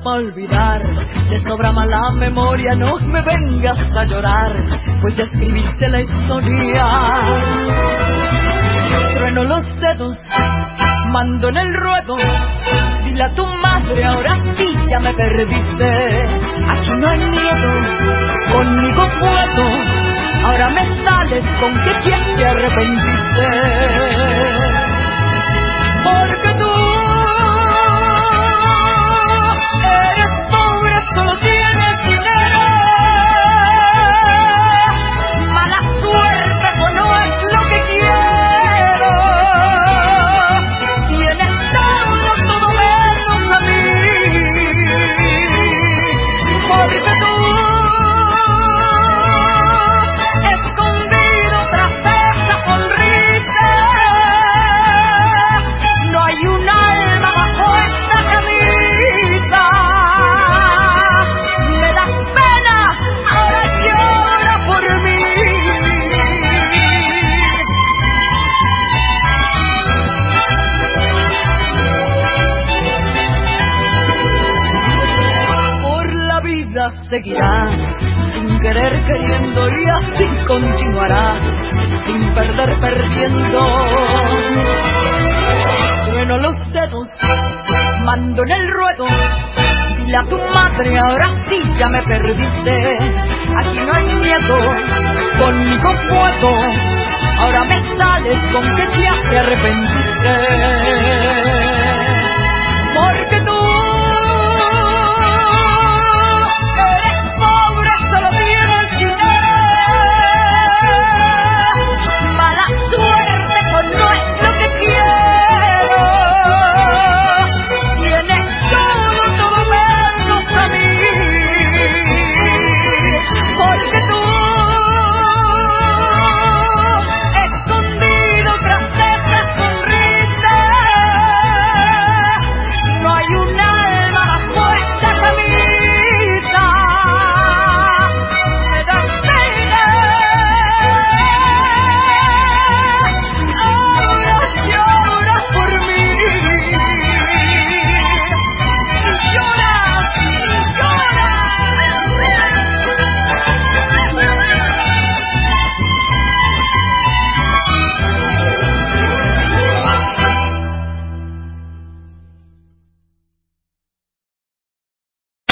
para olvidar. De sobra mala memoria, no me vengas a llorar, pues ya escribiste la historia. Trueno los dedos, mando en el ruedo, dile a tu madre, ahora sí ya me perdiste. Aquí no hay miedo, conmigo puedo, ahora me sales con que ya te arrepentiste. Porque tú eres pobre, solo tienes dinero. Mala suerte, pues no es lo que quiero. Tienes todo, todo menos a mí. Porque tú, escondido tras esa sonrisa, no hay un alma bajo esta camisa. Me das pena, ahora llora por mí. Por la vida seguirás, sin querer queriendo, y así continuarás, sin perder perdiendo. Trueno los dedos, mando en el ruedo, dile a tu madre, ahora sí ya me perdiste. Aquí no hay miedo, conmigo puedo, ahora me sales con que ya te arrepentiste.